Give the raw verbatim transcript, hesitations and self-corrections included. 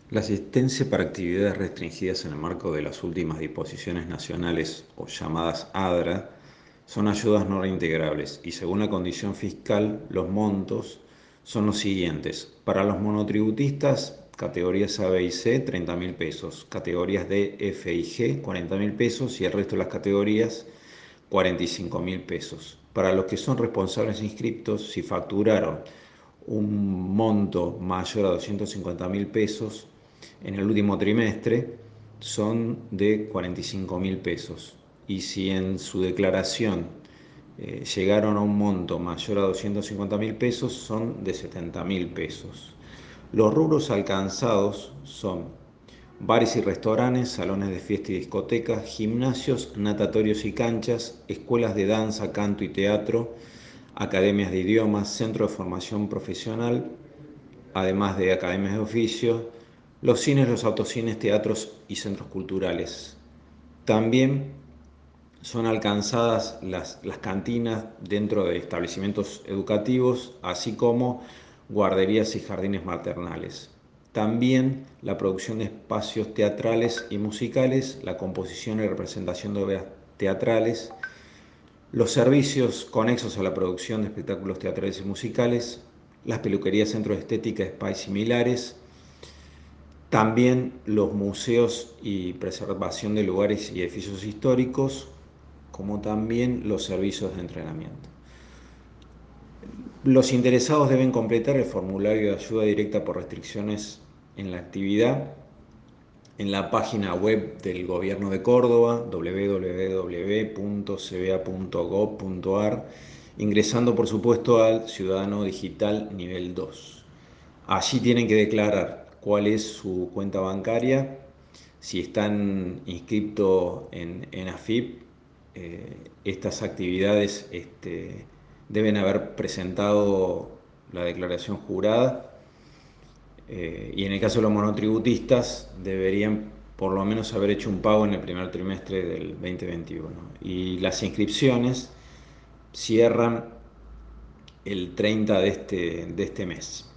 La asistencia para actividades restringidas en el marco de las últimas disposiciones nacionales o llamadas ADRA son ayudas no reintegrables y según la condición fiscal los montos son los siguientes. Para los monotributistas, categorías A, B y C, treinta mil pesos, categorías D, F y G, cuarenta mil pesos y el resto de las categorías, cuarenta y cinco mil pesos. Para los que son responsables inscriptos, si facturaron un monto mayor a doscientos cincuenta mil pesos en el último trimestre, son de cuarenta y cinco mil pesos. Y si en su declaración eh, llegaron a un monto mayor a doscientos cincuenta mil pesos, son de setenta mil pesos. Los rubros alcanzados son bares y restaurantes, salones de fiesta y discotecas, gimnasios, natatorios y canchas, escuelas de danza, canto y teatro, academias de idiomas, centros de formación profesional, además de academias de oficio, los cines, los autocines, teatros y centros culturales. También son alcanzadas las, las cantinas dentro de establecimientos educativos, así como guarderías y jardines maternales. También la producción de espacios teatrales y musicales, la composición y representación de obras teatrales, los servicios conexos a la producción de espectáculos teatrales y musicales, las peluquerías, centros de estética, spa y similares, también los museos y preservación de lugares y edificios históricos, como también los servicios de entrenamiento. Los interesados deben completar el formulario de ayuda directa por restricciones en la actividad en la página web del Gobierno de Córdoba, w w w punto c b a punto gov punto a r, ingresando por supuesto al Ciudadano Digital Nivel dos. Allí tienen que declarar cuál es su cuenta bancaria, si están inscritos en, en A F I P, eh, estas actividades este, deben haber presentado la declaración jurada, eh, y en el caso de los monotributistas deberían por lo menos haber hecho un pago en el primer trimestre del dos mil veintiuno. Y las inscripciones cierran el treinta de este, de este mes.